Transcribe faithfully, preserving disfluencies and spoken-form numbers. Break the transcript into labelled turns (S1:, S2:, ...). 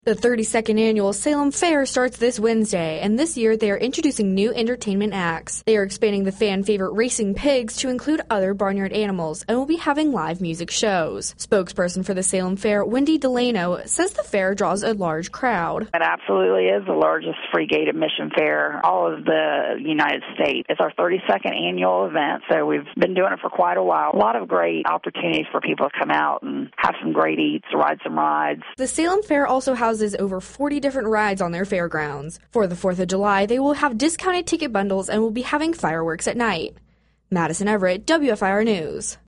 S1: The thirty-second annual Salem Fair starts this Wednesday, and this year they are introducing new entertainment acts. They are expanding the fan-favorite racing pigs to include other barnyard animals and will be having live music shows. Spokesperson for the Salem Fair, Wendy Delano, says the fair draws a large crowd.
S2: It absolutely is the largest free gate admission fair all of the United States. It's our thirty-second annual event, so we've been doing it for quite a while. A lot of great opportunities for people to come out and have some great eats, ride some rides.
S1: The Salem Fair also houses over forty different rides on their fairgrounds. For the fourth of July, they will have discounted ticket bundles and will be having fireworks at night. Madison Everett, W F I R News.